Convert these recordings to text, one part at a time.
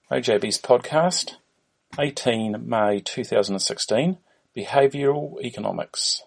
OJB's podcast, 18 May 2016, Behavioural Economics.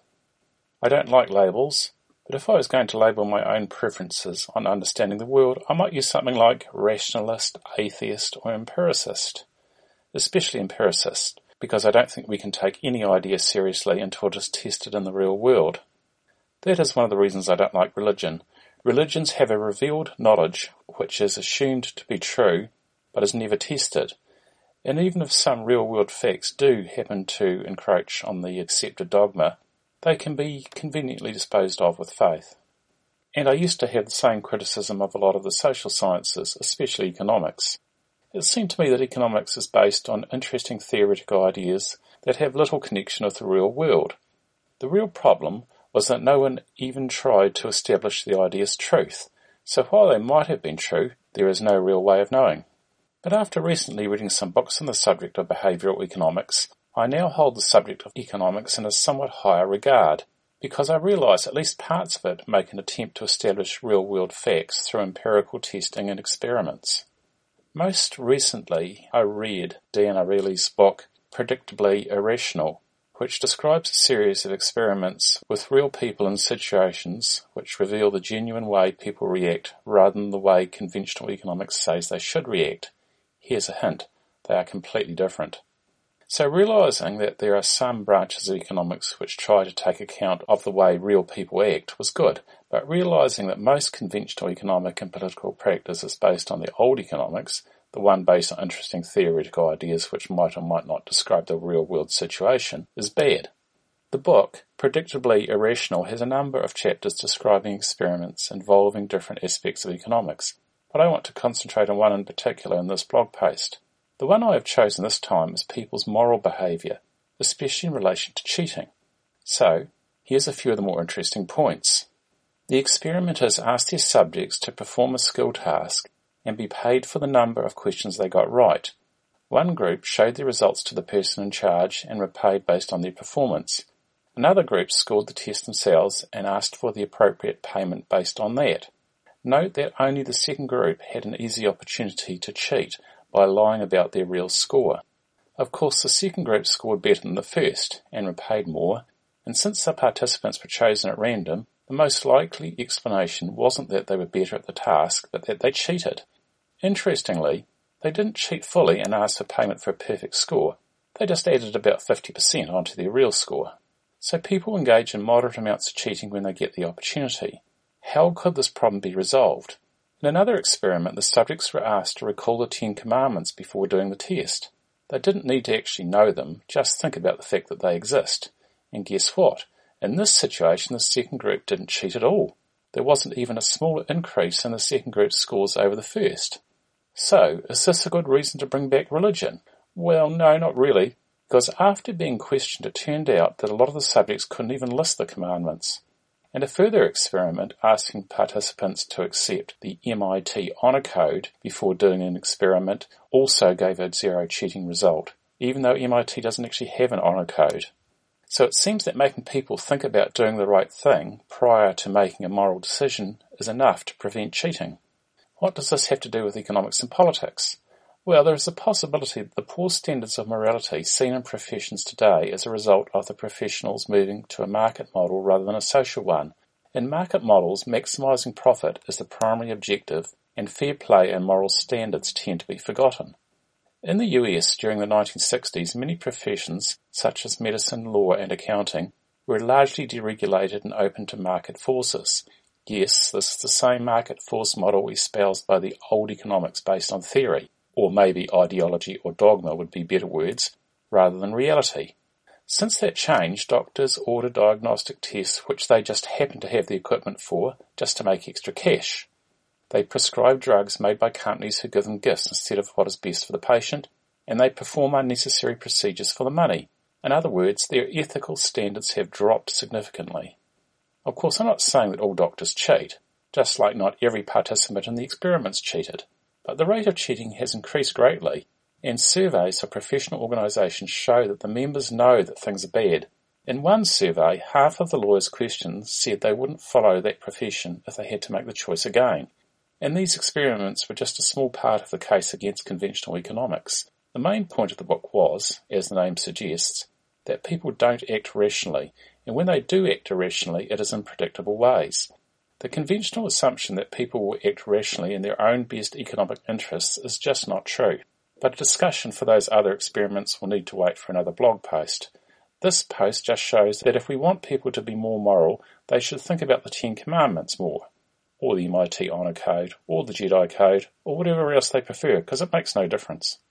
I don't like labels, but if I was going to label my own preferences on understanding the world, I might use something like rationalist, atheist, or empiricist. Especially empiricist, because I don't think we can take any idea seriously until it is tested in the real world. That is one of the reasons I don't like religion. Religions have a revealed knowledge which is assumed to be true, but is never tested. And even if some real-world facts do happen to encroach on the accepted dogma, they can be conveniently disposed of with faith. And I used to have the same criticism of a lot of the social sciences, especially economics. It seemed to me that economics is based on interesting theoretical ideas that have little connection with the real world. The real problem was that no one even tried to establish the idea's truth, so while they might have been true, there is no real way of knowing. But after recently reading some books on the subject of behavioural economics, I now hold the subject of economics in a somewhat higher regard, because I realise at least parts of it make an attempt to establish real-world facts through empirical testing and experiments. Most recently, I read Dan Ariely's book, Predictably Irrational, which describes a series of experiments with real people in situations which reveal the genuine way people react rather than the way conventional economics says they should react. Here's a hint, they are completely different. So realising that there are some branches of economics which try to take account of the way real people act was good, but realising that most conventional economic and political practice is based on the old economics, the one based on interesting theoretical ideas which might or might not describe the real-world situation, is bad. The book, Predictably Irrational, has a number of chapters describing experiments involving different aspects of economics, but I want to concentrate on one in particular in this blog post. The one I have chosen this time is people's moral behaviour, especially in relation to cheating. So, here's a few of the more interesting points. The experimenters asked their subjects to perform a skill task and be paid for the number of questions they got right. One group showed their results to the person in charge and were paid based on their performance. Another group scored the test themselves and asked for the appropriate payment based on that. Note that only the second group had an easy opportunity to cheat by lying about their real score. Of course, the second group scored better than the first and were paid more, and since the participants were chosen at random, the most likely explanation wasn't that they were better at the task, but that they cheated. Interestingly, they didn't cheat fully and ask for payment for a perfect score. They just added about 50% onto their real score. So people engage in moderate amounts of cheating when they get the opportunity. How could this problem be resolved? In another experiment, the subjects were asked to recall the 10 Commandments before doing the test. They didn't need to actually know them, just think about the fact that they exist. And guess what? In this situation, the second group didn't cheat at all. There wasn't even a small increase in the second group's scores over the first. So, is this a good reason to bring back religion? Well, no, not really, because after being questioned, it turned out that a lot of the subjects couldn't even list the commandments. And a further experiment asking participants to accept the MIT Honor Code before doing an experiment also gave a zero cheating result, even though MIT doesn't actually have an honor code. So it seems that making people think about doing the right thing prior to making a moral decision is enough to prevent cheating. What does this have to do with economics and politics? Well, there is a possibility that the poor standards of morality seen in professions today is a result of the professionals moving to a market model rather than a social one. In market models, maximising profit is the primary objective, and fair play and moral standards tend to be forgotten. In the US during the 1960s, many professions, such as medicine, law and accounting, were largely deregulated and open to market forces. Yes, this is the same market force model espoused by the old economics based on theory, or maybe ideology or dogma would be better words, rather than reality. Since that change, doctors order diagnostic tests which they just happen to have the equipment for, just to make extra cash. They prescribe drugs made by companies who give them gifts instead of what is best for the patient, and they perform unnecessary procedures for the money. In other words, their ethical standards have dropped significantly. Of course, I'm not saying that all doctors cheat, just like not every participant in the experiments cheated. But the rate of cheating has increased greatly, and surveys of professional organisations show that the members know that things are bad. In one survey, half of the lawyers questioned said they wouldn't follow that profession if they had to make the choice again. And these experiments were just a small part of the case against conventional economics. The main point of the book was, as the name suggests, that people don't act rationally, and when they do act irrationally, it is in predictable ways. The conventional assumption that people will act rationally in their own best economic interests is just not true. But a discussion for those other experiments will need to wait for another blog post. This post just shows that if we want people to be more moral, they should think about the Ten Commandments more, or the MIT Honor Code, or the Jedi Code, or whatever else they prefer, because it makes no difference.